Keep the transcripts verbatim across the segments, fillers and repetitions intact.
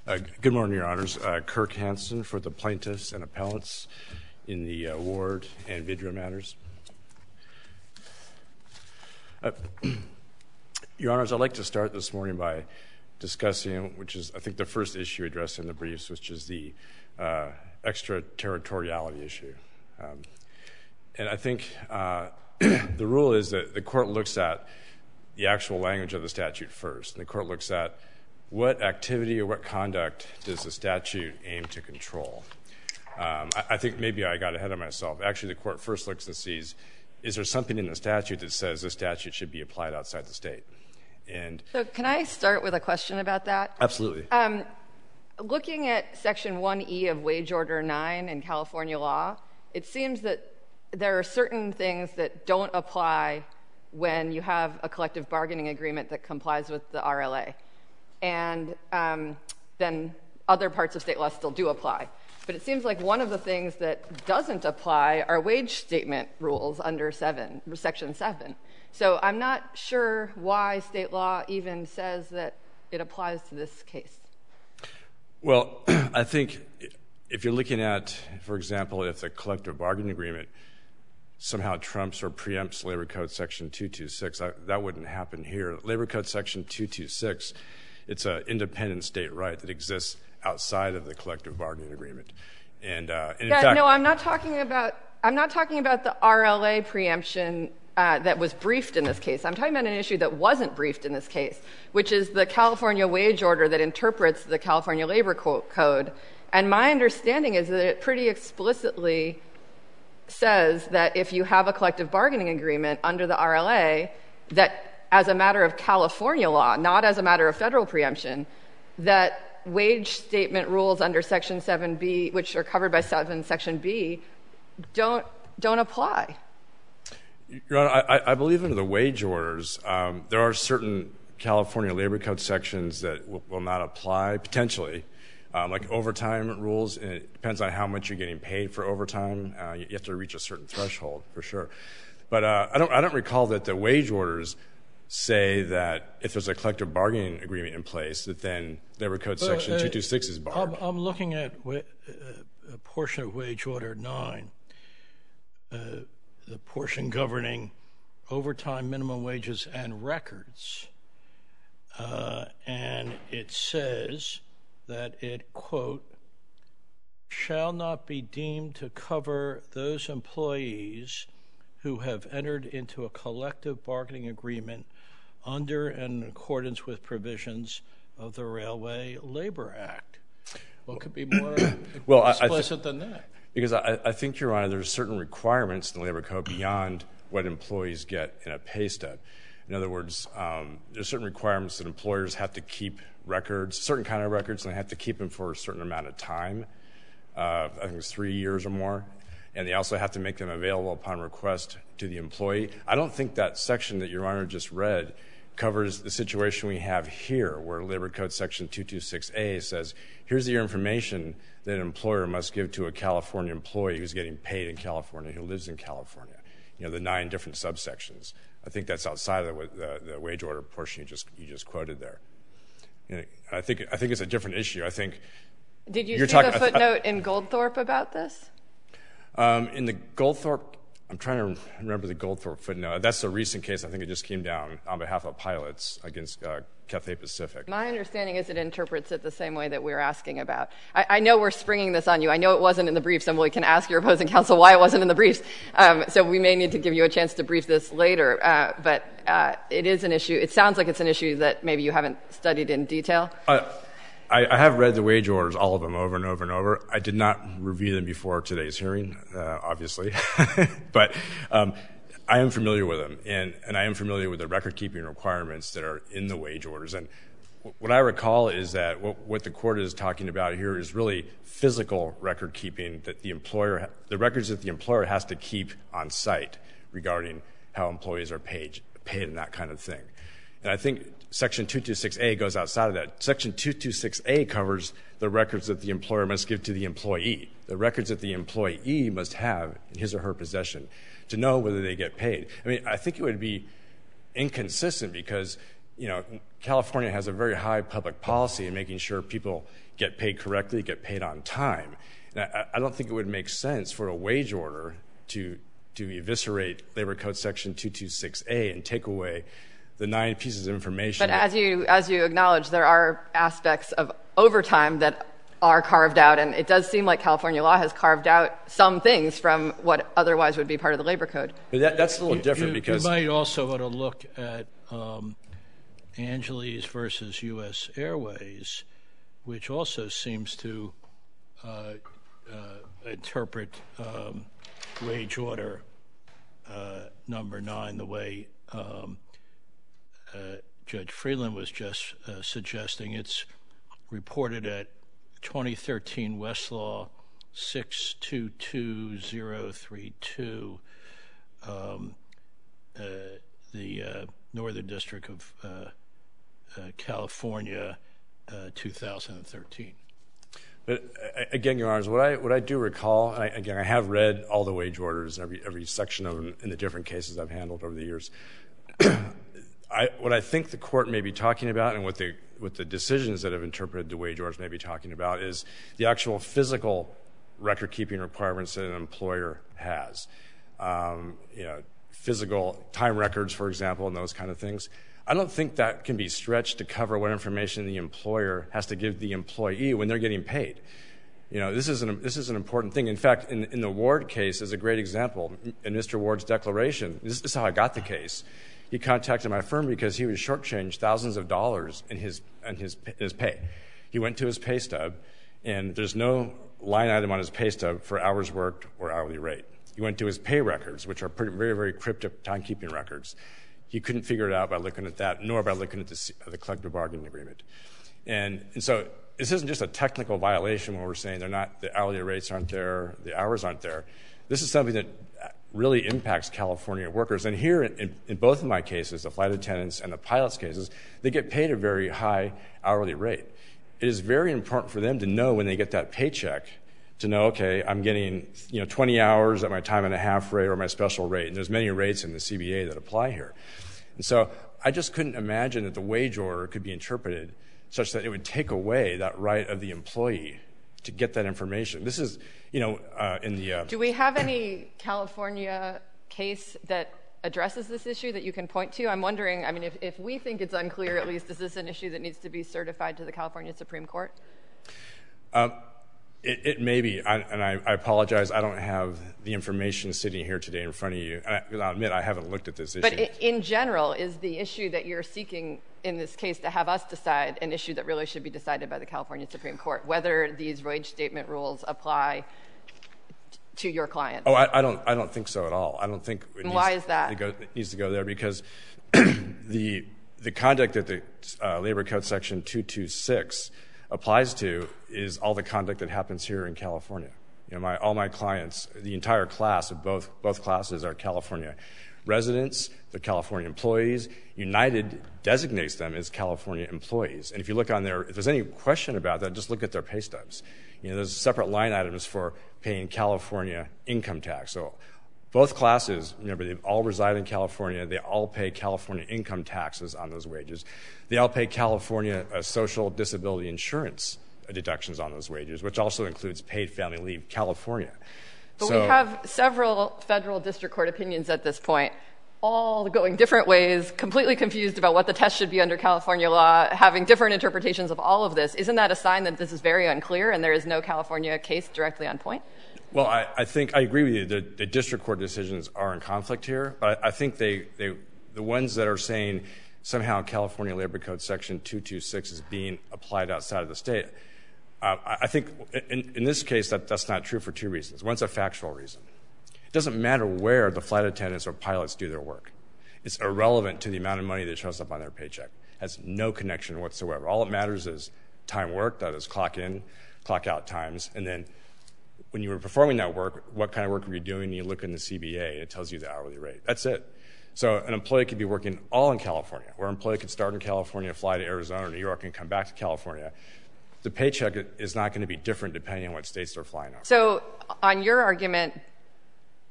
Uh, good morning, Your Honors. Uh, Kirk Hansen for the plaintiffs and appellants in the uh, Ward and Vidra matters. Uh, Your Honors, I'd like to start this morning by discussing, which is, I think, the first issue addressed in the briefs, which is the uh, extraterritoriality issue. Um, and I think uh, the rule is that the court looks at the actual language of the statute first, and the court looks at what activity or what conduct does the statute aim to control. Um, I, I think maybe I got ahead of myself. Actually, the court first looks and sees, is there something in the statute that says this statute should be applied outside the state? And so can I start with a question about that? Absolutely. Um, looking at Section one E of Wage Order nine in California law, it seems that there are certain things that don't apply when you have a collective bargaining agreement that complies with the R L A. And um, then other parts of state law still do apply. But it seems like one of the things that doesn't apply are wage statement rules under seven, Section seven. So I'm not sure why state law even says that it applies to this case. Well, I think if you're looking at, for example, if the collective bargaining agreement somehow trumps or preempts Labor Code Section two twenty-six, I, that wouldn't happen here. Labor Code Section two twenty-six, it's an independent state right that exists outside of the collective bargaining agreement. And, uh, and in yeah, fact, no, I'm not talking about. I'm not talking about the R L A preemption uh, that was briefed in this case. I'm talking about an issue that wasn't briefed in this case, which is the California wage order that interprets the California Labor Co- Code. And my understanding is that it pretty explicitly says that if you have a collective bargaining agreement under the R L A, that as a matter of California law, not as a matter of federal preemption, that wage statement rules under Section seven B, which are covered by seven Section B, don't don't apply. Your Honor, I, I believe under the wage orders, um, there are certain California Labor Code sections that will, will not apply, potentially, um, like overtime rules, and it depends on how much you're getting paid for overtime. Uh, you have to reach a certain threshold, for sure. But uh, I don't I don't recall that the wage orders say that if there's a collective bargaining agreement in place, that then Labor Code well, Section uh, two twenty-six is barred. I'm, I'm looking at wa- uh, a portion of Wage Order nine, uh, the portion governing overtime, minimum wages, and records. Uh, and it says that it, quote, shall not be deemed to cover those employees who have entered into a collective bargaining agreement under and in accordance with provisions of the Railway Labor Act. What could be more well, explicit I th- than that? Because I, I think, Your Honor, there's certain requirements in the Labor Code beyond what employees get in a pay stub. In other words, um, there's certain requirements that employers have to keep records, certain kind of records, and they have to keep them for a certain amount of time. Uh, I think it's three years or more. And they also have to make them available upon request to the employee. I don't think that section that Your Honor just read covers the situation we have here, where Labor Code Section two twenty-six A says, here's the information that an employer must give to a California employee who's getting paid in California, who lives in California. You know, the nine different subsections. I think that's outside of the, the, the wage order portion you just you just quoted there. You know, I think I think it's a different issue. I think. Did you you're see talking, the footnote I, I, in Goldthorpe about this? Um, in the Goldthorpe, I'm trying to remember the Goldthorpe footnote. That's a recent case. I think it just came down on behalf of pilots against uh, Cathay Pacific. My understanding is it interprets it the same way that we're asking about. I, I know we're springing this on you. I know it wasn't in the briefs, and we can ask your opposing counsel why it wasn't in the briefs. Um, so we may need to give you a chance to brief this later. Uh, but uh, it is an issue. It sounds like it's an issue that maybe you haven't studied in detail. Uh, I, I have read the wage orders, all of them, over and over and over. I did not review them before today's hearing, uh, obviously. but um, I am familiar with them, and, and I am familiar with the record-keeping requirements that are in the wage orders. And what I recall is that what, what the court is talking about here is really physical record-keeping, that the employer, the records that the employer has to keep on site regarding how employees are paid, paid and that kind of thing. And I think Section two twenty-six A goes outside of that. Section two twenty-six A covers the records that the employer must give to the employee, the records that the employee must have in his or her possession to know whether they get paid. I mean, I think it would be inconsistent because you know, California has a very high public policy in making sure people get paid correctly, get paid on time. And I, I don't think it would make sense for a wage order to to eviscerate Labor Code Section two twenty-six A and take away the nine pieces of information. But as you as you acknowledge, there are aspects of overtime that are carved out, and it does seem like California law has carved out some things from what otherwise would be part of the Labor Code. But that, that's a little you, different you, because... You might also want to look at um, Angeles versus U S Airways, which also seems to uh, uh, interpret um, wage order uh, number nine the way um, uh, Judge Freeland was just uh, suggesting. It's reported at twenty thirteen Westlaw six two two zero three two, um, uh, the uh, Northern District of uh, uh, California, uh, two thousand thirteen. But uh, again, Your Honors, what I what I do recall, and I, again, I have read all the wage orders, every every section of them in the different cases I've handled over the years. I, what I think the court may be talking about, and what the what the decisions that have interpreted the wage orders may be talking about, is the actual physical record-keeping requirements that an employer has. Um, you know, physical time records, for example, and those kind of things. I don't think that can be stretched to cover what information the employer has to give the employee when they're getting paid. You know, this is an this is an important thing. In fact, in in the Ward case is a great example. In Mister Ward's declaration, this is how I got the case. He contacted my firm because he was shortchanged thousands of dollars in his in his his pay. He went to his pay stub, and there's no line item on his pay stub for hours worked or hourly rate. He went to his pay records, which are pretty, very, very cryptic timekeeping records. He couldn't figure it out by looking at that, nor by looking at the, the collective bargaining agreement. And, and so this isn't just a technical violation where we're saying they're not, the hourly rates aren't there, the hours aren't there. This is something that really impacts California workers. And here, in, in both of my cases, the flight attendants and the pilots' cases, they get paid a very high hourly rate. It is very important for them to know when they get that paycheck to know, okay, I'm getting you know twenty hours at my time and a half rate or my special rate. And there's many rates in the C B A that apply here. And so I just couldn't imagine that the wage order could be interpreted such that it would take away that right of the employee to get that information. This is, you know, uh, in the... Uh, Do we have any California case that addresses this issue that you can point to? I'm wondering, I mean, if, if we think it's unclear, at least, is this an issue that needs to be certified to the California Supreme Court? Um, it, it may be, I, and I, I apologize, I don't have the information sitting here today in front of you. And I, I'll admit, I haven't looked at this issue. But in general, is the issue that you're seeking in this case to have us decide an issue that really should be decided by the California Supreme Court, whether these wage statement rules apply to your client? Oh, I, I don't. I don't think so at all. I don't think. It needs, why is that? It, go, it needs to go there because the the conduct that the uh, Labor Code Section two twenty-six applies to is all the conduct that happens here in California. You know, my all my clients, the entire class of both both classes are California residents. They're California employees. United designates them as California employees. And if you look on their, if there's any question about that, just look at their pay stubs. You know, there's separate line items for paying California income tax. So both classes, remember, they all reside in California. They all pay California income taxes on those wages. They all pay California uh, social disability insurance deductions on those wages, which also includes paid family leave, California. But so, we have several federal district court opinions at this point, all going different ways, completely confused about what the test should be under California law, having different interpretations of all of this. Isn't that a sign that this is very unclear and there is no California case directly on point? Well, I, I think I agree with you. The, the district court decisions are in conflict here, but I, I think they, they, the ones that are saying somehow California Labor Code Section two twenty-six is being applied outside of the state, uh, I, I think in, in this case that, that's not true for two reasons. One's a factual reason. It doesn't matter where the flight attendants or pilots do their work. It's irrelevant to the amount of money that shows up on their paycheck. It has no connection whatsoever. All that matters is time worked, that is clock in, clock out times, and then when you were performing that work, what kind of work were you doing? You look in the C B A, and it tells you the hourly rate. That's it. So an employee could be working all in California, or an employee could start in California, fly to Arizona or New York, and come back to California. The paycheck is not going to be different depending on what states they're flying on. So on your argument,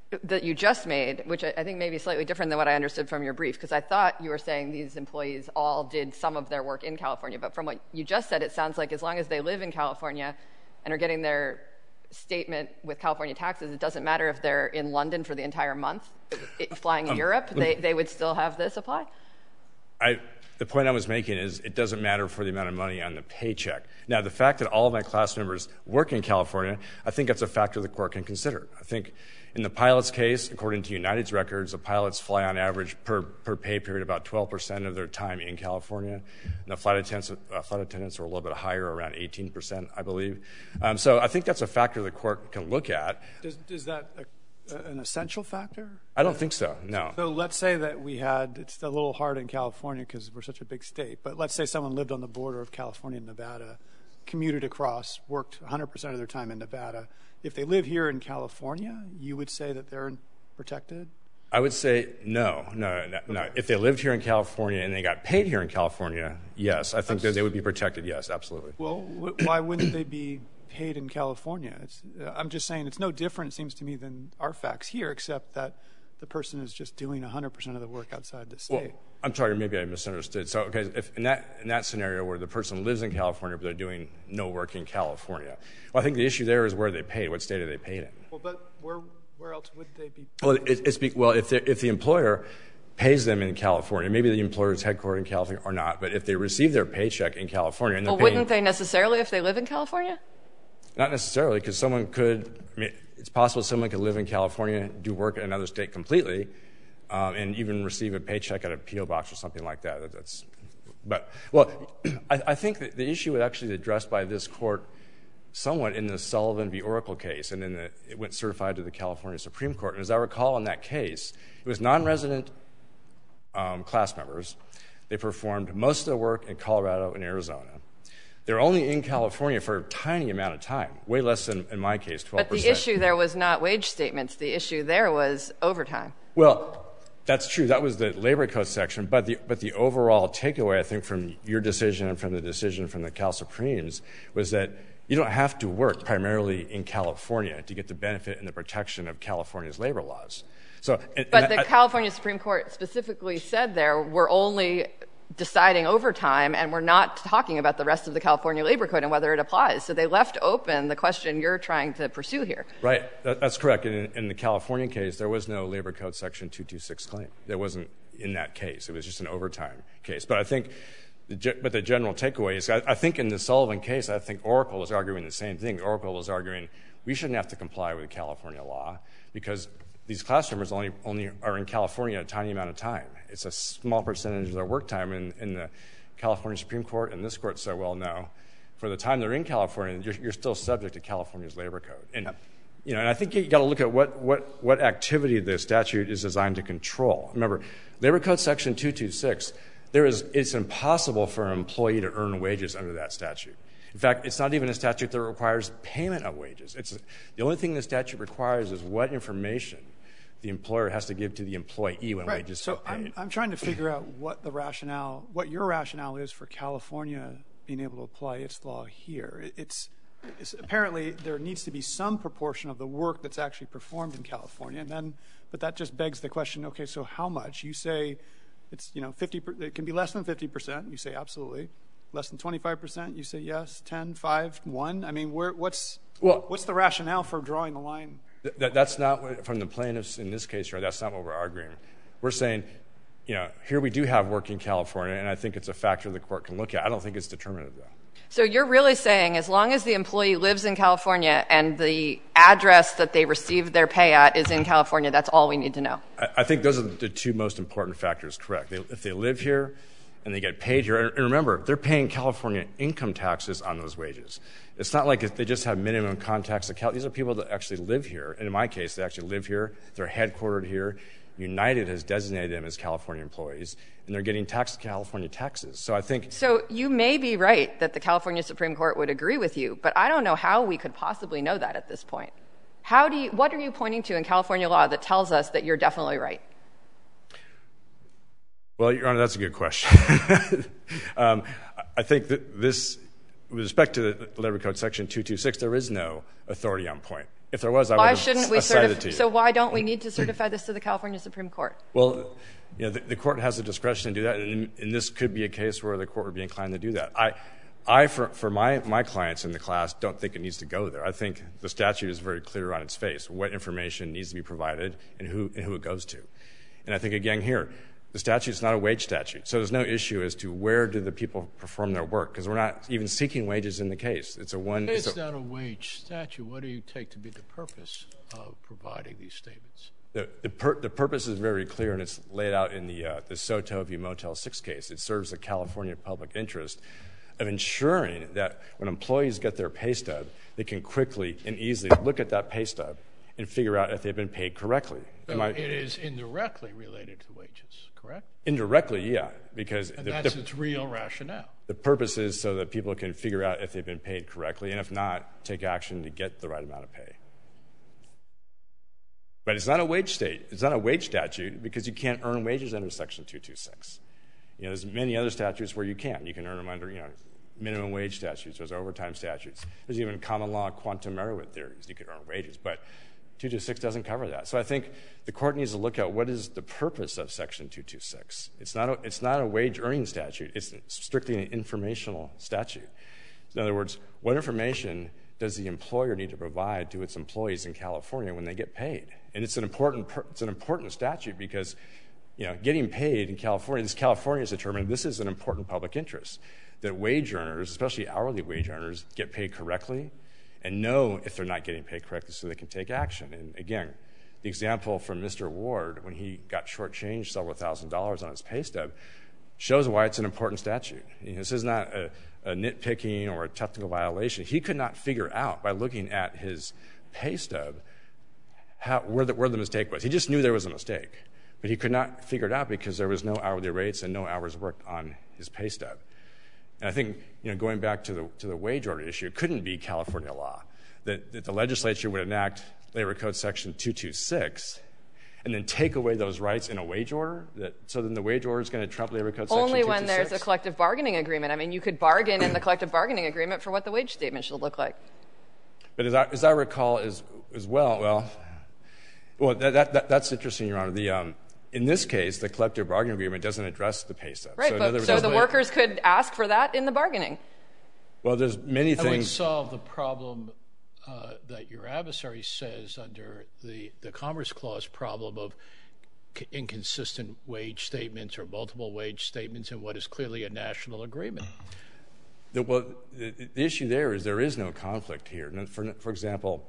that you just made, which I think may be slightly different than what I understood from your brief, because I thought you were saying these employees all did some of their work in California. But from what you just said, it sounds like as long as they live in California and are getting their statement with California taxes, it doesn't matter if they're in London for the entire month, it, flying in um, Europe, they, they would still have this apply? I, the point I was making is it doesn't matter for the amount of money on the paycheck. Now, the fact that all of my class members work in California, I think that's a factor the court can consider. I think in the pilot's case, according to United's records, the pilots fly on average per, per pay period about twelve percent of their time in California. And the flight attendants, uh, flight attendants are a little bit higher, around eighteen percent, I believe. Um, so I think that's a factor the court can look at. Does, is that a, an essential factor? I don't think so, no. So let's say that we had, it's a little hard in California because we're such a big state, but let's say someone lived on the border of California and Nevada, commuted across, worked one hundred percent of their time in Nevada. If they live here in California, you would say that they're protected? I would say no, no, no. no. Okay. If they lived here in California and they got paid here in California, yes. I think that they would be protected, yes, absolutely. Well, why wouldn't they be paid in California? It's, uh, I'm just saying it's no different, it seems to me, than our facts here, except that the person is just doing one hundred percent of the work outside the state. Well, I'm sorry, maybe I misunderstood. So, okay, if in that in that scenario where the person lives in California but they're doing no work in California, well, I think the issue there is where they paid. What state are they paid in? Well, but where where else would they be? Well, it, it's be, well if if the employer pays them in California, maybe the employer is headquartered in California or not, but if they receive their paycheck in California, and they're well, paying, wouldn't they necessarily if they live in California? Not necessarily, because someone could. I mean, it's possible someone could live in California, do work in another state completely. Um, and even receive a paycheck at a P O box or something like that. That's, but well, I, I think that the issue was actually addressed by this court somewhat in the Sullivan v. Oracle case, and then the, it went certified to the California Supreme Court. And as I recall in that case, it was non-resident um, class members. They performed most of their work in Colorado and Arizona. They're only in California for a tiny amount of time, way less than, in my case, twelve percent. But the issue there was not wage statements. The issue there was overtime. Well, that's true. That was the labor code section. But the, but the overall takeaway, I think, from your decision and from the decision from the Cal Supremes was that you don't have to work primarily in California to get the benefit and the protection of California's labor laws. So, and, but and the I, California Supreme Court specifically said there we're only deciding overtime, and we're not talking about the rest of the California Labor Code and whether it applies. So they left open the question you're trying to pursue here. Right. That, that's correct. In, in the California case, there was no Labor Code Section two twenty-six claim. There wasn't in that case. It was just an overtime case. But I think, the, but the general takeaway is, I, I think in the Sullivan case, I think Oracle was arguing the same thing. Oracle was arguing we shouldn't have to comply with California law because these class members only, only are in California a tiny amount of time. It's a small percentage of their work time, and in the California Supreme Court and this court said, well, no. For the time they're in California, you're, you're still subject to California's labor code. And, yep. you know, and I think you got to look at what, what, what activity the statute is designed to control. Remember, Labor Code Section two twenty-six, there is, it's impossible for an employee to earn wages under that statute. In fact, it's not even a statute that requires payment of wages. It's, the only thing the statute requires is what information the employer has to give to the employee when right. wages so are paid. I'm, I'm trying to figure out what the rationale, what your rationale is for California being able to apply its law here. It's, it's apparently there needs to be some proportion of the work that's actually performed in California, and then, but that just begs the question. Okay, so how much? You say it's you know fifty. It can be less than fifty percent. You say absolutely. Less than twenty-five percent. You say yes. Ten, five, one. I mean, where, what's well, what's the rationale for drawing the line? That, that's not what, from the plaintiffs in this case, right? That's not what we're arguing. We're saying, you know, here we do have work in California, and I think it's a factor the court can look at. I don't think it's determinative, though. So you're really saying as long as the employee lives in California and the address that they received their pay at is in California, that's all we need to know? I, I think those are the two most important factors, correct. They, if they live here and they get paid here, and remember, they're paying California income taxes on those wages. It's not like they just have minimum contacts. These are people that actually live here. And in my case, they actually live here. They're headquartered here. United has designated them as California employees, and they're getting taxed California taxes. So I think... So you may be right that the California Supreme Court would agree with you, but I don't know how we could possibly know that at this point. How do you, what are you pointing to in California law that tells us that you're definitely right? Well, Your Honor, that's a good question. um, I think that this... with respect to the Labor Code Section two twenty-six, there is no authority on point. If there was, I would why have shouldn't we cited certif- to you. So why don't we need to certify this to the California Supreme Court? Well, you know, the, the court has the discretion to do that, and, and this could be a case where the court would be inclined to do that. I, I for, for my, my clients in the class, don't think it needs to go there. I think the statute is very clear on its face, what information needs to be provided and who, and who it goes to. And I think, again, here, the statute is not a wage statute, so there's no issue as to where do the people perform their work, because we're not even seeking wages in the case. It's a one. It's, it's a, not a wage statute. What do you take to be the purpose of providing these statements? The, the, pur- the purpose is very clear, and it's laid out in the, uh, the Soto v. Motel six case. It serves the California public interest of ensuring that when employees get their pay stub, they can quickly and easily look at that pay stub and figure out if they've been paid correctly. So I, it is indirectly related to wages, correct? Indirectly, yeah, because And the, that's the, its real rationale. the purpose is so that people can figure out if they've been paid correctly, and if not, take action to get the right amount of pay. But it's not a wage state. It's not a wage statute because you can't earn wages under Section two twenty-six. You know, there's many other statutes where you can. You can earn them under, you know, minimum wage statutes. There's overtime statutes. There's even common law quantum merit theories. You could earn wages, but two twenty-six doesn't cover that. So I think the court needs to look at what is the purpose of Section two twenty-six. It's not a, it's not a wage earning statute. It's strictly an informational statute. In other words, what information does the employer need to provide to its employees in California when they get paid? And it's an important it's an important statute because, you know, getting paid in California, this California has determined this is an important public interest, that wage earners, especially hourly wage earners, get paid correctly and know if they're not getting paid correctly so they can take action. And again, the example from Mister Ward, when he got shortchanged several thousand dollars on his pay stub, shows why it's an important statute. You know, this is not a, a nitpicking or a technical violation. He could not figure out by looking at his pay stub how, where, the, where the mistake was. He just knew there was a mistake, but he could not figure it out because there was no hourly rates and no hours worked on his pay stub. And I think, you know, going back to the to the wage order issue, it couldn't be California law that, that the legislature would enact Labor Code Section two twenty-six and then take away those rights in a wage order. That so then the wage order is going to trump Labor Code Section Only two twenty-six? when there's a collective bargaining agreement. I mean, you could bargain in the collective bargaining agreement for what the wage statement should look like. But as I, as I recall as as well, well, well that, that, that that's interesting, Your Honor. The um, in this case, the collective bargaining agreement doesn't address the pay stub. Right, so, but, words, so the workers could ask for that in the bargaining. Well, there's many That would things. solve the problem uh, that your adversary says under the, the Commerce Clause problem of c- inconsistent wage statements or multiple wage statements in what is clearly a national agreement. The, well, the, the issue there is there is no conflict here. For, for example,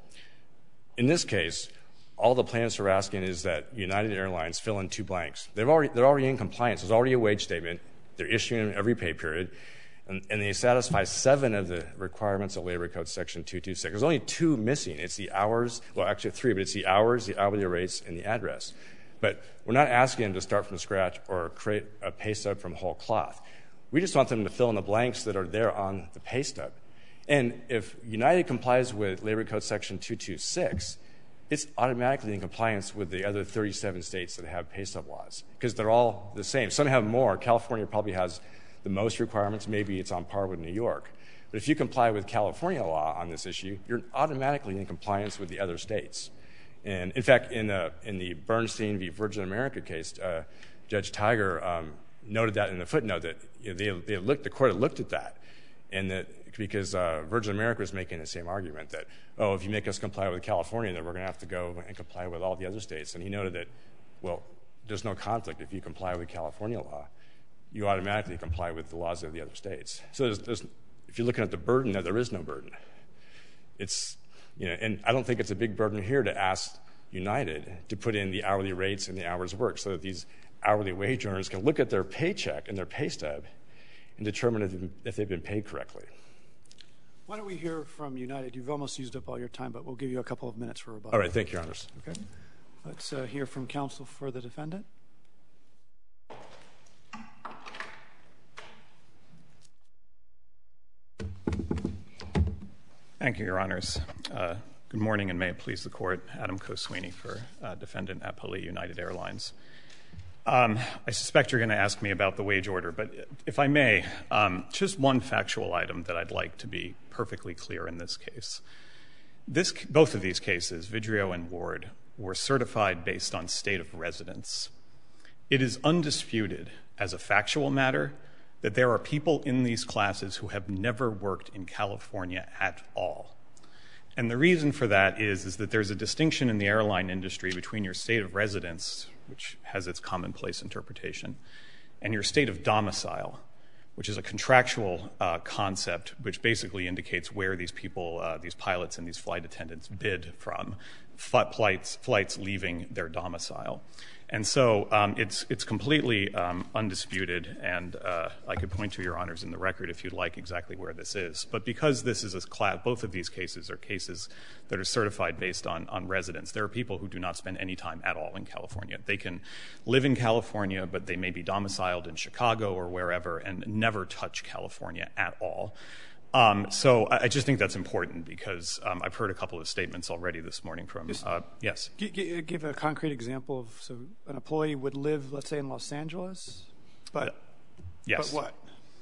in this case, all the plaintiffs are asking is that United Airlines fill in two blanks. They've already, they're already in compliance. There's already a wage statement. They're issuing them every pay period. And, and they satisfy seven of the requirements of Labor Code Section two twenty-six. There's only two missing. It's the hours, well, actually three, but it's the hours, the hourly rates, and the address. But we're not asking them to start from scratch or create a pay stub from whole cloth. We just want them to fill in the blanks that are there on the pay stub. And if United complies with Labor Code Section two twenty-six, it's automatically in compliance with the other thirty-seven states that have pay stub laws because they're all the same. Some have more. California probably has the most requirements. Maybe it's on par with New York. But if you comply with California law on this issue, you're automatically in compliance with the other states. And in fact, in the, in the Bernstein v. Virgin America case, uh, Judge Tiger um, noted that in the footnote that you know, they, they looked, the court had looked at that, and that because uh, Virgin America was making the same argument that, oh, if you make us comply with California, then we're going to have to go and comply with all the other states. And he noted that, well, there's no conflict. If you comply with California law, you automatically comply with the laws of the other states. So there's, there's, if you're looking at the burden, there is no burden. It's, you know, and I don't think it's a big burden here to ask United to put in the hourly rates and the hours worked so that these hourly wage earners can look at their paycheck and their pay stub and determine if, if they've been paid correctly. Why don't we hear from United? You've almost used up all your time, but we'll give you a couple of minutes for rebuttal. All right. Thank you, Your Honors. Okay. Let's uh, hear from counsel for the defendant. Thank you, Your Honors. Uh, good morning, and may it please the Court. Adam Koswini for uh, Defendant Appellee United Airlines. Um, I suspect you're going to ask me about the wage order, but if I may, um, just one factual item that I'd like to be perfectly clear in this case. This, both of these cases, Vidrio and Ward, were certified based on state of residence. It is undisputed as a factual matter that there are people in these classes who have never worked in California at all. And the reason for that is, is that there's a distinction in the airline industry between your state of residence, which has its commonplace interpretation, and your state of domicile, which is a contractual uh, concept which basically indicates where these people, uh, these pilots and these flight attendants bid from, flights, flights leaving their domicile. And so um, it's, it's completely um, undisputed, and uh, I could point to Your Honors in the record if you'd like exactly where this is. But because this is a class, both of these cases are cases that are certified based on, on residence, there are people who do not spend any time at all in California. They can live in California, but they may be domiciled in Chicago or wherever and never touch California at all. Um, so I, I just think that's important because um, I've heard a couple of statements already this morning from, uh, yes. G- g- give a concrete example of, so an employee would live, let's say, in Los Angeles, but, yes. but what?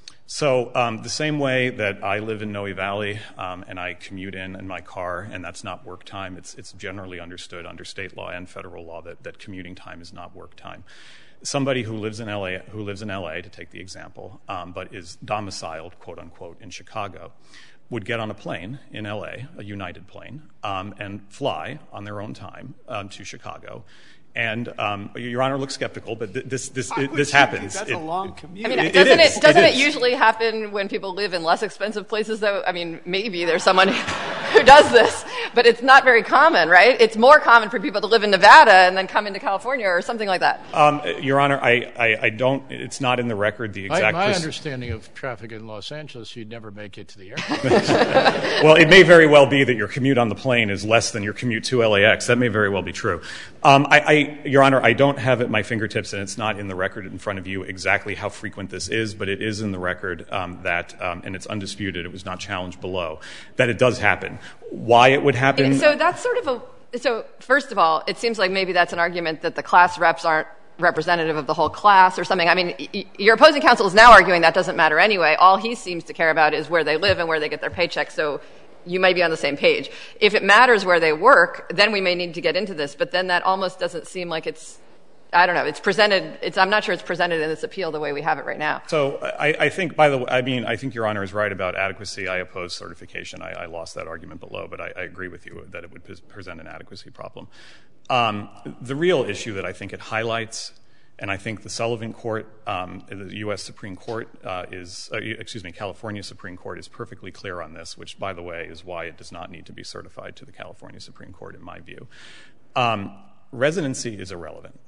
So um, the same way that I live in Noe Valley um, and I commute in in my car, and that's not work time, it's, it's generally understood under state law and federal law that, that commuting time is not work time. Somebody who lives in L A, who lives in L A, to take the example, um, but is domiciled, quote unquote, in Chicago, would get on a plane in L A, a United plane, um, and fly on their own time um, to Chicago. And um, Your Honor looks skeptical, but th- this this it, this happens. That's it, a long commute. I mean, it, doesn't it, it, is, doesn't it, it is. usually happen when people live in less expensive places, though? I mean, maybe there's someone who does this, but it's not very common, right? It's more common for people to live in Nevada and then come into California or something like that. Um, Your Honor, I, I, I don't, it's not in the record the exact... My, my pers- understanding of traffic in Los Angeles, you'd never make it to the airport. Well, it may very well be that your commute on the plane is less than your commute to L A X. That may very well be true. Um, I, I, Your Honor, I don't have at my fingertips, and it's not in the record in front of you exactly how frequent this is, but it is in the record um, that, um, and it's undisputed, it was not challenged below, that it does happen. Why it would happen... So that's sort of a... So first of all, it seems like maybe that's an argument that the class reps aren't representative of the whole class or something. I mean, y- your opposing counsel is now arguing that doesn't matter anyway. All he seems to care about is where they live and where they get their paychecks, so you may be on the same page. If it matters where they work, then we may need to get into this, but then that almost doesn't seem like it's, I don't know, it's presented, it's, I'm not sure it's presented in this appeal the way we have it right now. So I, I think, by the way, I mean, I think Your Honor is right about adequacy. I oppose certification. I, I lost that argument below, but I, I agree with you that it would pres- present an adequacy problem. Um, the real issue that I think it highlights, and I think the Sullivan Court, um, the U S Supreme Court uh, is, uh, excuse me, California Supreme Court is perfectly clear on this, which, by the way, is why it does not need to be certified to the California Supreme Court, in my view. Um, residency is irrelevant.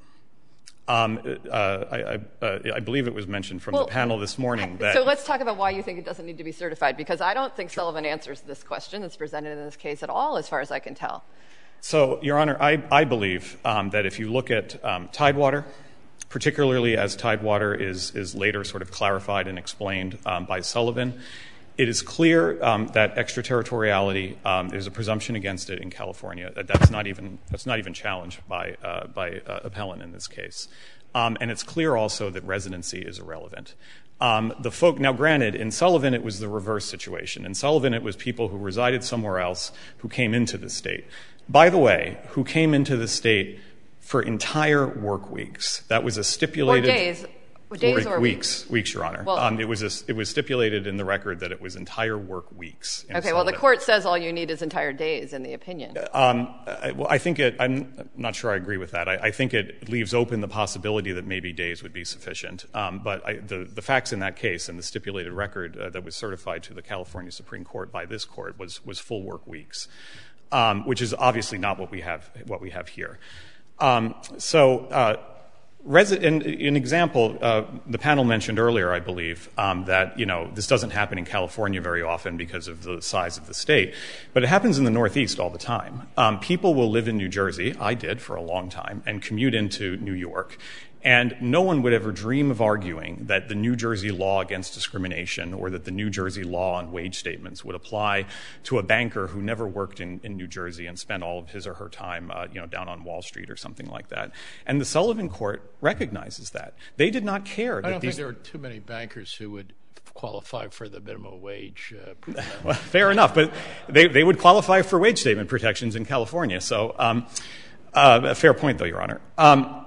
Um, uh, I, I, uh, I believe it was mentioned from Well, the panel this morning that... So let's talk about why you think it doesn't need to be certified, because I don't think Sullivan answers this question that's presented in this case at all, as far as I can tell. So, Your Honor, I, I believe um, that if you look at um, Tidewater, particularly as Tidewater is, is later sort of clarified and explained um, by Sullivan, it is clear um, that extraterritoriality, um, there's a presumption against it in California. That that's not even that's not even challenged by uh, by uh, appellant in this case, um, and it's clear also that residency is irrelevant. Um, the folk now, granted, in Sullivan it was the reverse situation. In Sullivan it was people who resided somewhere else who came into the state. By the way, who came into the state for entire work weeks. That was a stipulated... Or days. Days or weeks? Weeks, Your Honor. Well, um, it was a, it was stipulated in the record that it was entire work weeks. Okay, Sullivan. well, the court says all you need is entire days in the opinion. Um, I, well, I think it, I'm not sure I agree with that. I, I think it leaves open the possibility that maybe days would be sufficient. Um, but I, the, the facts in that case and the stipulated record uh, that was certified to the California Supreme Court by this court was, was full work weeks, um, which is obviously not what we have, what we have here. Um, so, uh, Resi- in, in example, uh, the panel mentioned earlier, I believe, um, that, you know, this doesn't happen in California very often because of the size of the state, but it happens in the Northeast all the time. Um, people will live in New Jersey, I did for a long time, and commute into New York. And no one would ever dream of arguing that the New Jersey law against discrimination or that the New Jersey law on wage statements would apply to a banker who never worked in, in New Jersey and spent all of his or her time uh, you know, down on Wall Street or something like that. And the Sullivan Court recognizes that. They did not care. I that don't these think there are too many bankers who would qualify for the minimum wage. Uh, well, fair enough, but they, they would qualify for wage statement protections in California. So um, uh, a fair point, though, Your Honor. Um,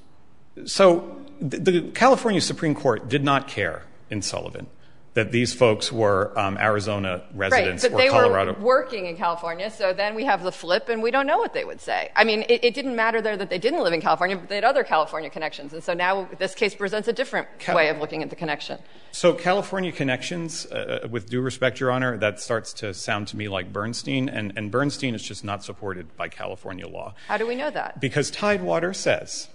So the, the California Supreme Court did not care in Sullivan that these folks were um, Arizona residents right, but or they Colorado. were working in California, so then we have the flip, and we don't know what they would say. I mean, it, it didn't matter there that they didn't live in California, but they had other California connections, and so now this case presents a different Cal- way of looking at the connection. So California connections, uh, with due respect, Your Honor, that starts to sound to me like Bernstein, and, and Bernstein is just not supported by California law. How do we know that? Because Tidewater says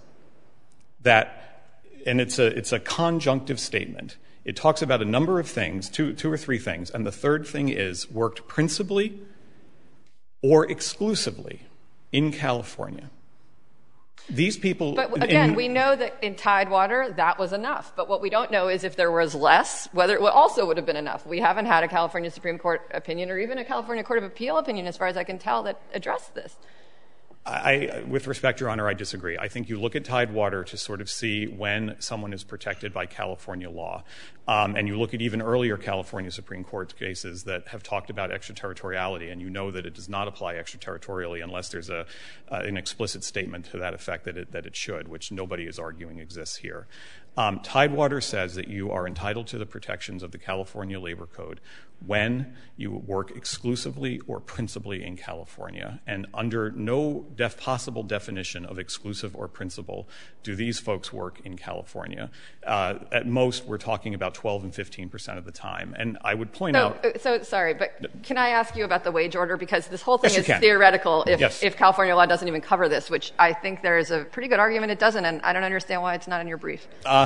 that, and it's a it's a conjunctive statement. It talks about a number of things, two two or three things, and the third thing is worked principally or exclusively in California. These people. But again, in, we know that in Tidewater that was enough. But what we don't know is if there was less, whether it also would have been enough. We haven't had a California Supreme Court opinion or even a California Court of Appeal opinion, as far as I can tell, that addressed this. I, with respect, Your Honor, I disagree. I think you look at Tidewater to sort of see when someone is protected by California law. Um, and you look at even earlier California Supreme Court cases that have talked about extraterritoriality, and you know that it does not apply extraterritorially unless there's a, uh, an explicit statement to that effect that it, that it should, which nobody is arguing exists here. Um, Tidewater says that you are entitled to the protections of the California Labor Code when you work exclusively or principally in California. And under no def- possible definition of exclusive or principal do these folks work in California. Uh, at most, we're talking about twelve and fifteen percent of the time. And I would point so, out... So, sorry, but can I ask you about the wage order? Because this whole thing Yes, you is can. theoretical if, Yes. if California law doesn't even cover this, which I think there is a pretty good argument it doesn't, and I don't understand why it's not in your brief. Uh,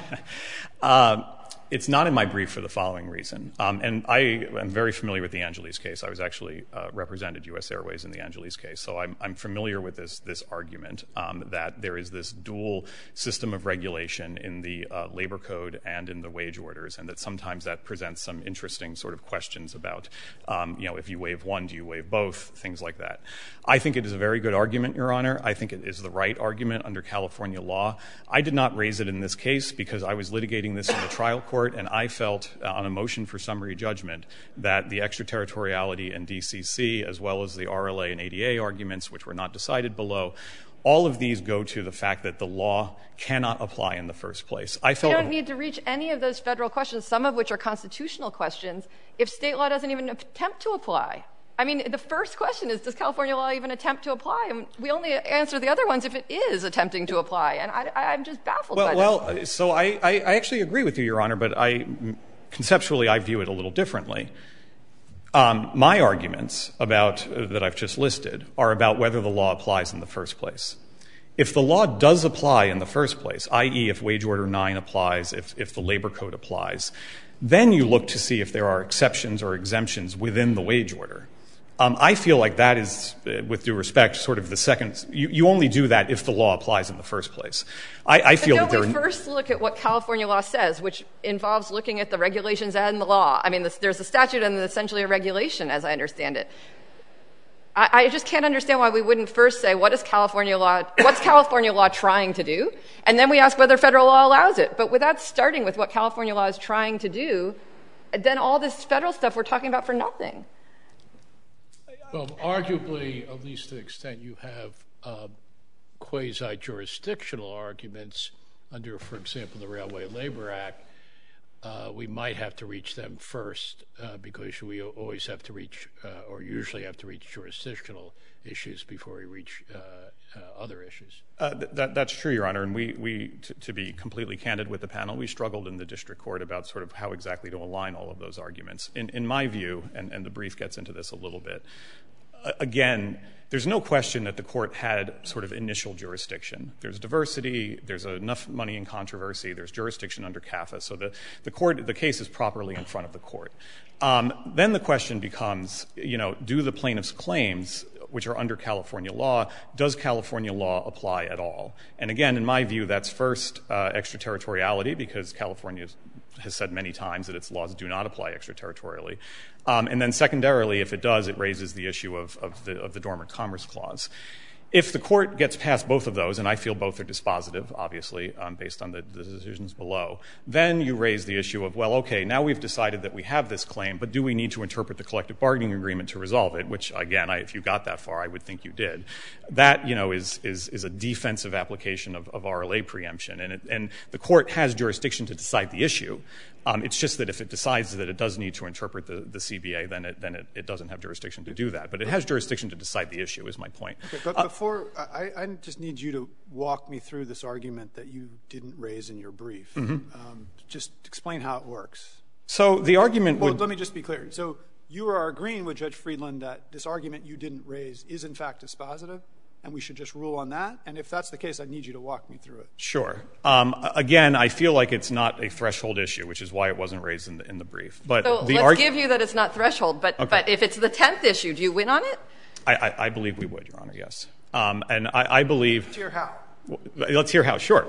uh, it's not in my brief for the following reason. Um, and I am very familiar with the Angeles case. I was actually uh, represented U S Airways in the Angeles case. So I'm, I'm familiar with this, this argument um, that there is this dual system of regulation in the uh, labor code and in the wage orders, and that sometimes that presents some interesting sort of questions about, um, you know, if you waive one, do you waive both, things like that. I think it is a very good argument, Your Honor. I think it is the right argument under California law. I did not raise it in this case because I was litigating this in the trial court, and I felt uh, on a motion for summary judgment that the extraterritoriality and D C C, as well as the R L A and A D A arguments, which were not decided below, all of these go to the fact that the law cannot apply in the first place. I felt You don't need to reach any of those federal questions, some of which are constitutional questions, if state law doesn't even attempt to apply. I mean, the first question is, does California law even attempt to apply? And we only answer the other ones if it is attempting to apply. And I, I'm just baffled well, by well, this. so I, I, I actually agree with you, Your Honor, but I conceptually I view it a little differently. Um, my arguments about uh, that I've just listed are about whether the law applies in the first place. If the law does apply in the first place, that is if Wage Order nine applies, if, if the Labor Code applies, then you look to see if there are exceptions or exemptions within the wage order. Um, I feel like that is, uh, with due respect, sort of the second. You, you only do that if the law applies in the first place. I, I feel but don't that there we first look at what California law says, which involves looking at the regulations and the law? I mean, this, there's a statute and essentially a regulation, as I understand it. I, I just can't understand why we wouldn't first say, what is California law? What's California law trying to do? And then we ask whether federal law allows it. But without starting with what California law is trying to do, then all this federal stuff we're talking about for nothing. Well, arguably, at least to the extent you have uh, quasi-jurisdictional arguments under, for example, the Railway Labor Act, uh, we might have to reach them first uh, because we always have to reach, uh, or usually have to reach jurisdictional issues before we reach uh, uh, other issues. Uh, th- that, that's true, Your Honor. And we, we t- to be completely candid with the panel, we struggled in the district court about sort of how exactly to align all of those arguments. In, in my view, and, and the brief gets into this a little bit, uh, again, there's no question that the court had sort of initial jurisdiction. There's diversity, there's enough money in controversy, there's jurisdiction under C A F A, so the, the court, the case is properly in front of the court. Um, then the question becomes, you know, do the plaintiff's claims, which are under California law. Does California law apply at all? And again, in my view, that's first uh, extraterritoriality, because California has said many times that its laws do not apply extraterritorially. Um, and then secondarily, if it does, it raises the issue of, of, the, of the Dormant Commerce Clause. If the court gets past both of those, and I feel both are dispositive, obviously, um, based on the, the decisions below, then you raise the issue of, well, okay, now we've decided that we have this claim, but do we need to interpret the collective bargaining agreement to resolve it? Which, again, I, if you got that far, I would think you did. That, you know, is is, is a defensive application of, of R L A preemption, and it, and the court has jurisdiction to decide the issue. Um, it's just that if it decides that it does need to interpret the, the C B A, then it then it, it doesn't have jurisdiction to do that. But it has jurisdiction to decide the issue, is my point. Okay, but uh, before, I, I just need you to walk me through this argument that you didn't raise in your brief. Mm-hmm. Um, just explain how it works. So the argument well, would... let me just be clear. So you are agreeing with Judge Friedland that this argument you didn't raise is in fact dispositive, and we should just rule on that? And if that's the case, I need you to walk me through it. Sure. Um, again, I feel like it's not a threshold issue, which is why it wasn't raised in the, in the brief. But so the let's give you that it's not threshold, but, okay. but if it's the tenth issue, do you win on it? I, I, I believe we would, Your Honor, yes. Um, and I, I believe... Let's hear how. Let's hear how, sure.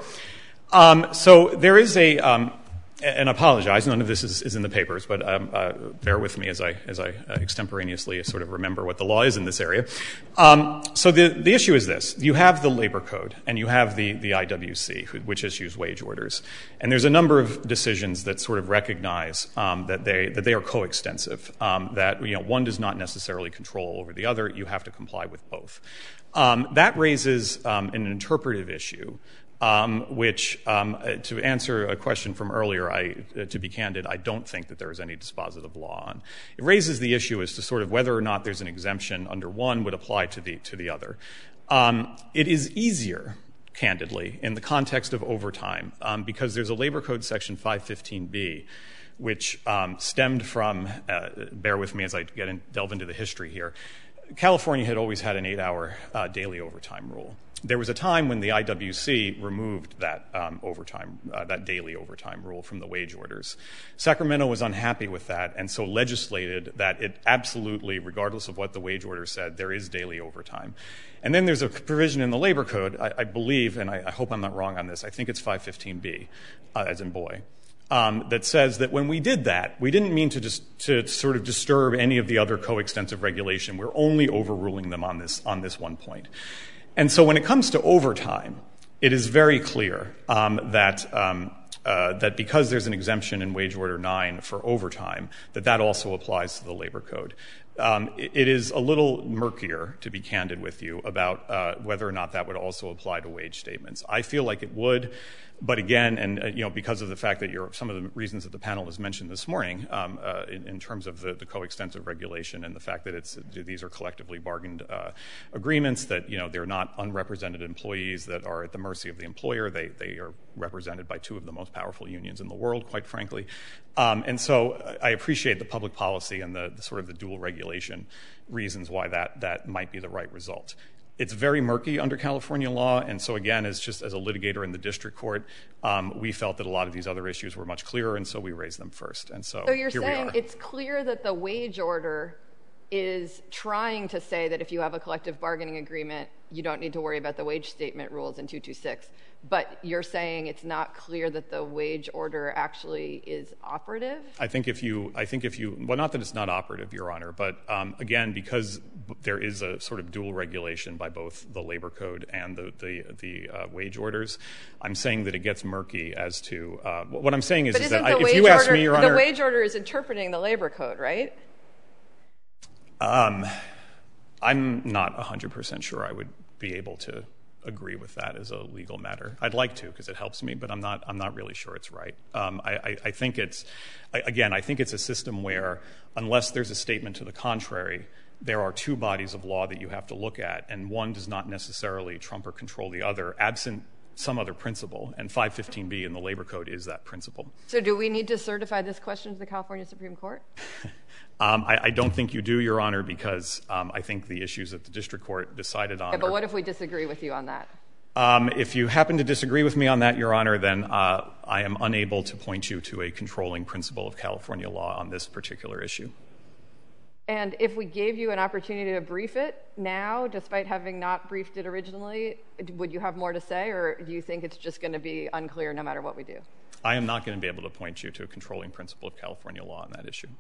Um, so there is a... Um, and I apologize, none of this is, is in the papers, but um, uh, bear with me as I, as I uh, extemporaneously sort of remember what the law is in this area. Um, so the, the issue is this. You have the Labor Code, and you have the, the I W C, which issues wage orders. And there's a number of decisions that sort of recognize um, that, they, that they are coextensive, um, that you know, one does not necessarily control over the other. You have to comply with both. Um, that raises um, an interpretive issue. Um, which, um, uh, to answer a question from earlier, I, uh, to be candid, I don't think that there is any dispositive law on. It raises the issue as to sort of whether or not there's an exemption under one would apply to the to the other. Um, it is easier, candidly, in the context of overtime, um, because there's a Labor Code section five fifteen B, which um, stemmed from, uh, bear with me as I get in, delve into the history here, California had always had an eight-hour uh, daily overtime rule. There was a time when the I W C removed that um, overtime, uh, that daily overtime rule from the wage orders. Sacramento was unhappy with that, and so legislated that it absolutely, regardless of what the wage order said, there is daily overtime. And then there's a provision in the Labor Code, I, I believe, and I, I hope I'm not wrong on this, I think it's five fifteen B, uh, as in boy, um, that says that when we did that, we didn't mean to just to sort of disturb any of the other coextensive regulation. We're only overruling them on this on this one point. And so when it comes to overtime, it is very clear um, that um, uh, that because there's an exemption in Wage Order nine for overtime, that that also applies to the Labor Code. Um, it, it is a little murkier, to be candid with you, about uh, whether or not that would also apply to wage statements. I feel like it would. But again, and uh, you know, because of the fact that you're, some of the reasons that the panel has mentioned this morning, um, uh, in, in terms of the, the coextensive regulation and the fact that it's these are collectively bargained uh, agreements, that you know they're not unrepresented employees that are at the mercy of the employer. They they are represented by two of the most powerful unions in the world, quite frankly. Um, and so I appreciate the public policy and the, the sort of the dual regulation reasons why that that might be the right result. It's very murky under California law, and so again, as just as a litigator in the district court, um, we felt that a lot of these other issues were much clearer, and so we raised them first. And so, so you're here saying we are. It's clear that the wage order is trying to say that if you have a collective bargaining agreement, you don't need to worry about the wage statement rules in two twenty-six. But you're saying it's not clear that the wage order actually is operative? I think if you, I think if you, well, not that it's not operative, Your Honor, but um, again, because there is a sort of dual regulation by both the Labor Code and the the, the uh, wage orders, I'm saying that it gets murky as to, uh, what I'm saying is, is that I, if you ask me, Your Honor. The wage order is interpreting the Labor Code, right? Um, I'm not one hundred percent sure I would be able to agree with that as a legal matter. I'd like to because it helps me, but I'm not I'm not really sure it's right. Um, I, I, I think it's, again, I think it's a system where unless there's a statement to the contrary, there are two bodies of law that you have to look at, and one does not necessarily trump or control the other, absent some other principle, and five fifteen B in the Labor Code is that principle. So do we need to certify this question to the California Supreme Court? um, I, I don't think you do, Your Honor, because um, I think the issues that the district court decided on. Yeah, but are, what if we disagree with you on that? Um, if you happen to disagree with me on that, Your Honor, then uh, I am unable to point you to a controlling principle of California law on this particular issue. And if we gave you an opportunity to brief it now, despite having not briefed it originally, would you have more to say, or do you think it's just going to be unclear no matter what we do? I am not going to be able to point you to a controlling principle of California law on that issue.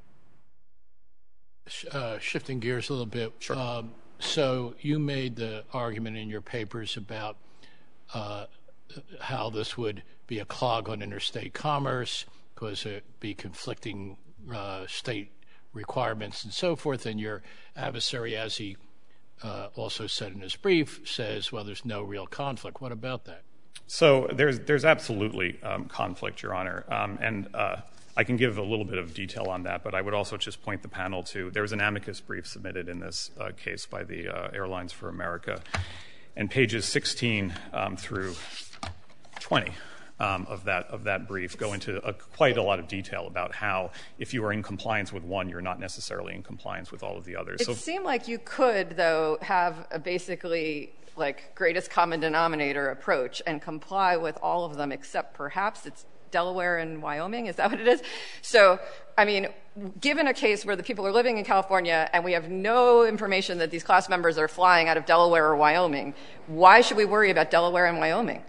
Uh, shifting gears a little bit. Sure. Um, so you made the argument in your papers about uh, how this would be a clog on interstate commerce because it'd be conflicting uh, state requirements and so forth, and your adversary, as he uh, also said in his brief, says, well, there's no real conflict. What about that? So there's there's absolutely um, conflict, Your Honor, um, and uh, I can give a little bit of detail on that, but I would also just point the panel to, there was an amicus brief submitted in this uh, case by the uh, Airlines for America, and pages sixteen um, through twenty Um, of that of that brief go into a, quite a lot of detail about how, if you are in compliance with one, you're not necessarily in compliance with all of the others. It so, seemed like you could, though, have a basically like greatest common denominator approach and comply with all of them except perhaps it's Delaware and Wyoming. Is that what it is? So, I mean, given a case where the people are living in California and we have no information that these class members are flying out of Delaware or Wyoming, why should we worry about Delaware and Wyoming?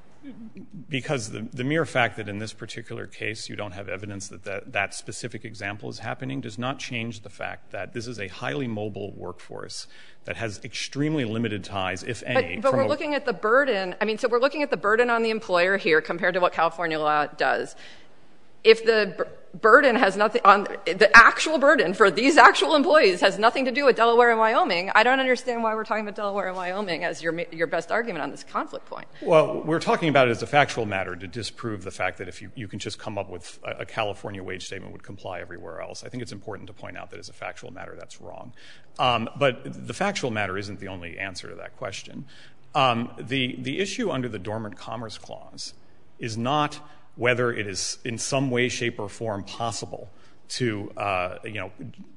Because the, the mere fact that in this particular case you don't have evidence that, that that specific example is happening does not change the fact that this is a highly mobile workforce that has extremely limited ties, if any. But, but we're looking at the burden. I mean, so we're looking at the burden on the employer here compared to what California law does. If the b- burden has nothing on the actual burden for these actual employees has nothing to do with Delaware and Wyoming, I don't understand why we're talking about Delaware and Wyoming as your your best argument on this conflict point. Well, we're talking about it as a factual matter to disprove the fact that if you, you can just come up with a, a California wage statement would comply everywhere else. I think it's important to point out that as a factual matter that's wrong. Um, but the factual matter isn't the only answer to that question. Um, the the issue under the Dormant Commerce Clause is not whether it is in some way, shape, or form possible to, uh, you know,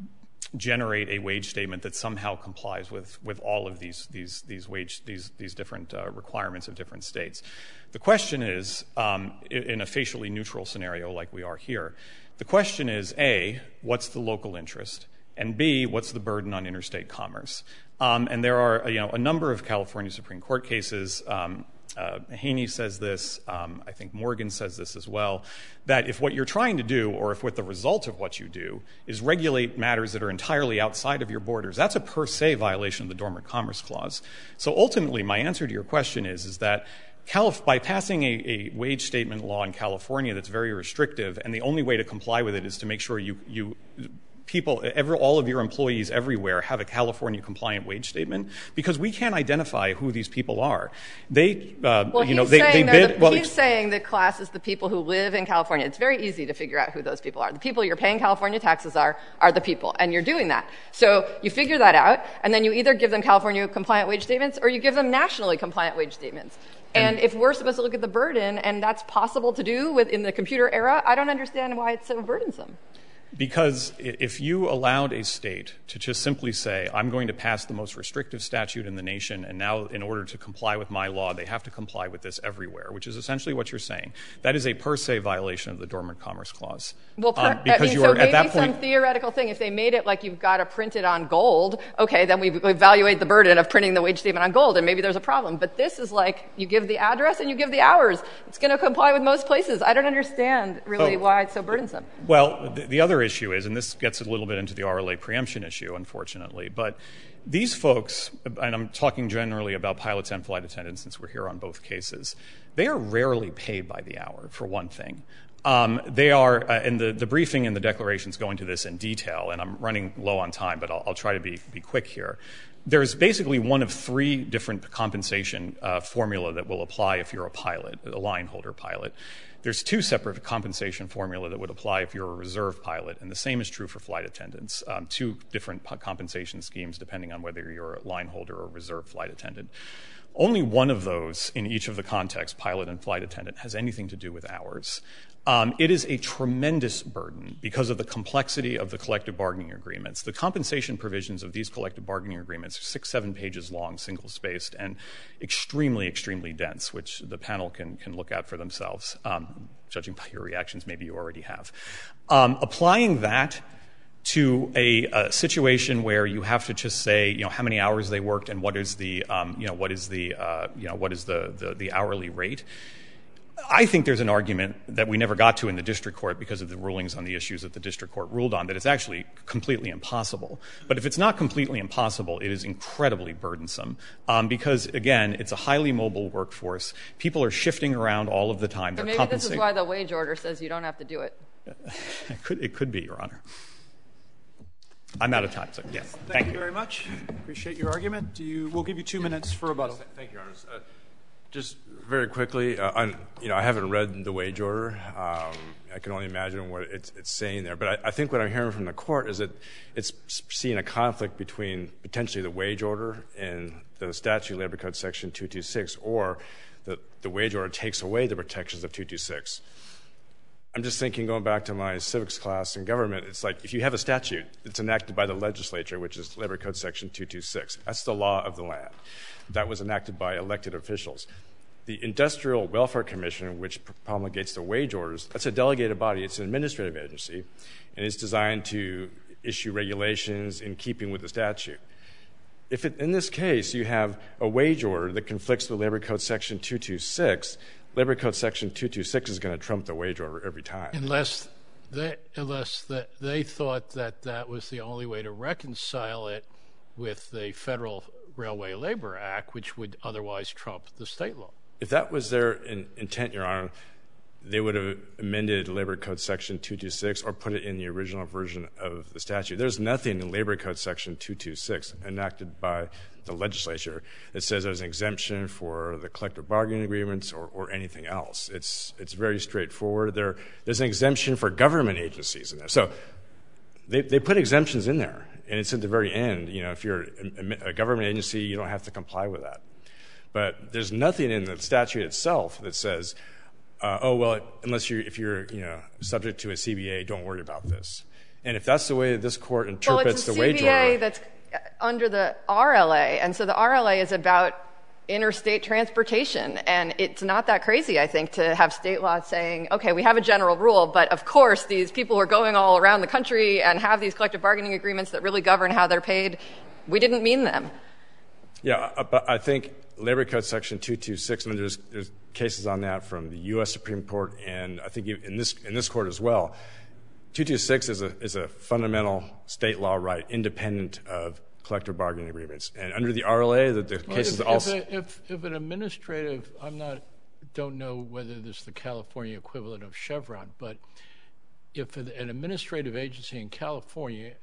generate a wage statement that somehow complies with, with all of these these these wage these these different uh, requirements of different states. The question is, um, in a facially neutral scenario like we are here, the question is A, what's the local interest, and B, what's the burden on interstate commerce? Um, and there are, you know, a number of California Supreme Court cases. Um, Uh, Haney says this, um, I think Morgan says this as well, that if what you're trying to do, or if what the result of what you do, is regulate matters that are entirely outside of your borders, that's a per se violation of the Dormant Commerce Clause. So ultimately, my answer to your question is, is that Calif- by passing a, a wage statement law in California that's very restrictive, and the only way to comply with it is to make sure you, you people, every, all of your employees everywhere have a California compliant wage statement, because we can't identify who these people are. They, uh, well, you know, he's they, saying they bid. The, well, he's saying the class is the people who live in California. It's very easy to figure out who those people are. The people you're paying California taxes are, are the people, and you're doing that. So you figure that out, and then you either give them California compliant wage statements or you give them nationally compliant wage statements. And, and if we're supposed to look at the burden, and that's possible to do with, in the computer era, I don't understand why it's so burdensome. Because if you allowed a state to just simply say, I'm going to pass the most restrictive statute in the nation, and now in order to comply with my law, they have to comply with this everywhere, which is essentially what you're saying, that is a per se violation of the Dormant Commerce Clause. Well, per, um, because I mean, you so are, maybe at that some point, theoretical thing, if they made it like you've got to print it on gold, okay, then we evaluate the burden of printing the wage statement on gold, and maybe there's a problem. But this is like you give the address and you give the hours. It's going to comply with most places. I don't understand really so, why it's so burdensome. Well, the, the other issue is, and this gets a little bit into the R L A preemption issue, unfortunately, but these folks, and I'm talking generally about pilots and flight attendants since we're here on both cases, they are rarely paid by the hour, for one thing. Um, they are, uh, and the, the briefing and the declarations go into this in detail, and I'm running low on time, but I'll, I'll try to be, be quick here. There's basically one of three different compensation uh, formula that will apply if you're a pilot, a line holder pilot. There's two separate compensation formula that would apply if you're a reserve pilot, and the same is true for flight attendants, um, two different compensation schemes depending on whether you're a line holder or reserve flight attendant. Only one of those in each of the contexts, pilot and flight attendant, has anything to do with hours. Um, it is a tremendous burden because of the complexity of the collective bargaining agreements. The compensation provisions of these collective bargaining agreements are six, seven pages long, single-spaced, and extremely, extremely dense, which the panel can, can look at for themselves. Um, judging by your reactions, maybe you already have. Um, applying that to a, a situation where you have to just say, you know, how many hours they worked and what is the, um, you know, what is the, uh, you know, what is the, the, the hourly rate. I think there's an argument that we never got to in the district court because of the rulings on the issues that the district court ruled on, that it's actually completely impossible. But if it's not completely impossible, it is incredibly burdensome um, because, again, it's a highly mobile workforce. People are shifting around all of the time. They're maybe compensating. This is why the wage order says you don't have to do it. it, could, it could be, Your Honor. I'm out of time, so yes. Thank, Thank you you very much. Appreciate your argument. Do you, we'll give you two minutes for rebuttal. Thank you, Your Honor. Uh, just very quickly, uh, on, you know, I haven't read the wage order. Um, I can only imagine what it's, it's saying there. But I, I think what I'm hearing from the court is that it's seeing a conflict between potentially the wage order and the statute, Labor Code Section two twenty-six, or the, the wage order takes away the protections of two twenty-six. I'm just thinking, going back to my civics class in government, it's like if you have a statute that's enacted by the legislature, which is Labor Code Section two twenty-six, that's the law of the land. That was enacted by elected officials. The Industrial Welfare Commission, which promulgates the wage orders, that's a delegated body. It's an administrative agency, and it's designed to issue regulations in keeping with the statute. If it, in this case you have a wage order that conflicts with Labor Code Section two twenty-six, Labor Code Section two twenty-six is going to trump the wage order every time. Unless they, unless the, they thought that that was the only way to reconcile it with the Federal Railway Labor Act, which would otherwise trump the state law. If that was their in, intent, Your Honor, they would have amended Labor Code Section two twenty-six or put it in the original version of the statute. There's nothing in Labor Code Section two twenty-six enacted by the legislature that says there's an exemption for the collective bargaining agreements or, or anything else. It's it's very straightforward. There, there's an exemption for government agencies in there. So they, they put exemptions in there, and it's at the very end. You know, if you're a, a government agency, you don't have to comply with that. But there's nothing in the statute itself that says, uh, oh, well, unless you're, if you're, you know, subject to a C B A, don't worry about this. And if that's the way this court interprets the wage order. Well, it's a C B A that's under the R L A, and so the R L A is about interstate transportation, and it's not that crazy, I think, to have state law saying, okay, we have a general rule, but of course these people who are going all around the country and have these collective bargaining agreements that really govern how they're paid, we didn't mean them. Yeah, but I think Labor Code Section two twenty-six, and there's, there's cases on that from the U S Supreme Court, and I think in this in this court as well. two twenty-six is a is a fundamental state law right, independent of collective bargaining agreements. And under the R L A, the, the well, cases if, also. If, if, if an administrative, I'm not, don't know whether this is the California equivalent of Chevron, but if an, an administrative agency in California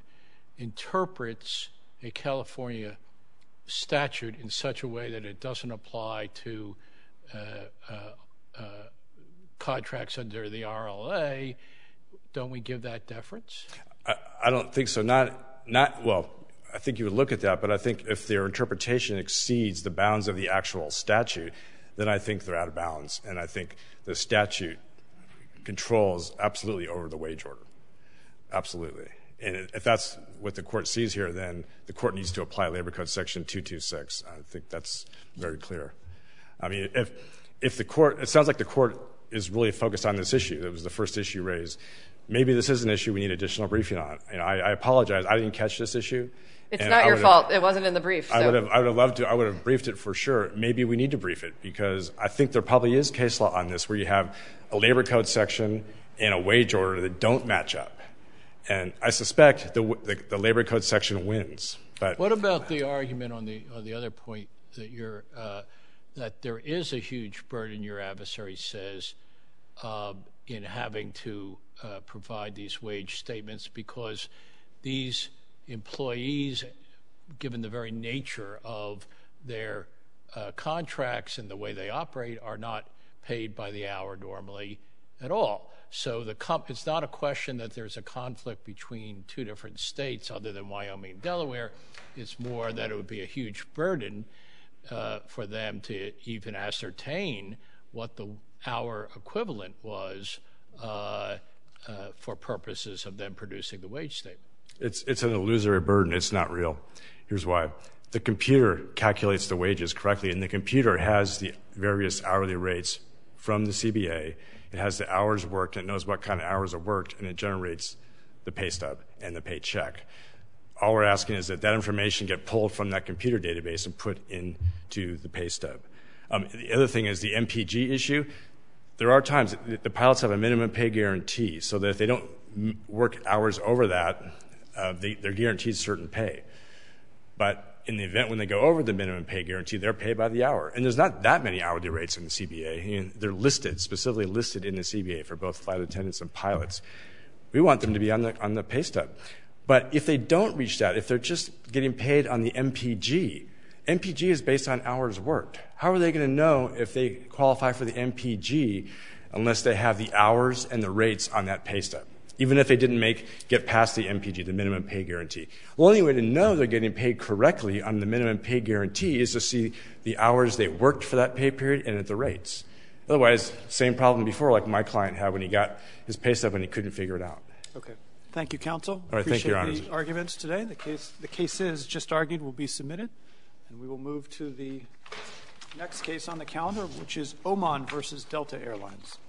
interprets a California statute in such a way that it doesn't apply to uh, uh, uh, contracts under the R L A, don't we give that deference? I, I don't think so. Not, not well, I think you would look at that, but I think if their interpretation exceeds the bounds of the actual statute, then I think they're out of bounds. And I think the statute controls absolutely over the wage order. Absolutely. And if that's what the court sees here, then the court needs to apply Labor Code Section two twenty-six. I think that's very clear. I mean, if if the court, it sounds like the court is really focused on this issue. It was the first issue raised. Maybe this is an issue we need additional briefing on. You know, I, I apologize. I didn't catch this issue. It's not your fault. It wasn't in the brief. So. I would have, I would have loved to. I would have briefed it for sure. Maybe we need to brief it because I think there probably is case law on this where you have a Labor Code section and a wage order that don't match up. And I suspect the, the, the Labor Code section wins. But what about the argument on the on the other point that you're uh, that there is a huge burden, your adversary says, uh, in having to uh, provide these wage statements because these employees, given the very nature of their uh, contracts and the way they operate, are not paid by the hour normally at all. So the comp- it's not a question that there's a conflict between two different states other than Wyoming and Delaware. It's more that it would be a huge burden uh, for them to even ascertain what the hour equivalent was uh, uh, for purposes of them producing the wage statement. It's, it's an illusory burden. It's not real. Here's why. The computer calculates the wages correctly, and the computer has the various hourly rates from the C B A. It has the hours worked, and it knows what kind of hours are worked, and it generates the pay stub and the paycheck. All we're asking is that that information get pulled from that computer database and put into the pay stub. Um, the other thing is the M P G issue. There are times that the pilots have a minimum pay guarantee, so that if they don't m- work hours over that, uh, they, they're guaranteed certain pay. But in the event when they go over the minimum pay guarantee, they're paid by the hour. And there's not that many hourly rates in the C B A. You know, they're listed, specifically listed in the C B A for both flight attendants and pilots. We want them to be on the on the pay stub. But if they don't reach that, if they're just getting paid on the M P G, M P G is based on hours worked. How are they going to know if they qualify for the M P G unless they have the hours and the rates on that pay stub, even if they didn't make get past the M P G, the minimum pay guarantee? The only way to know they're getting paid correctly on the minimum pay guarantee is to see the hours they worked for that pay period and at the rates. Otherwise, same problem before, like my client had when he got his pay stub and he couldn't figure it out. Okay. Thank you, counsel. All right, thank you, Your Appreciate Honors. the arguments today. The case, the cases just argued will be submitted, and we will move to the next case on the calendar, which is Oman versus Delta Airlines.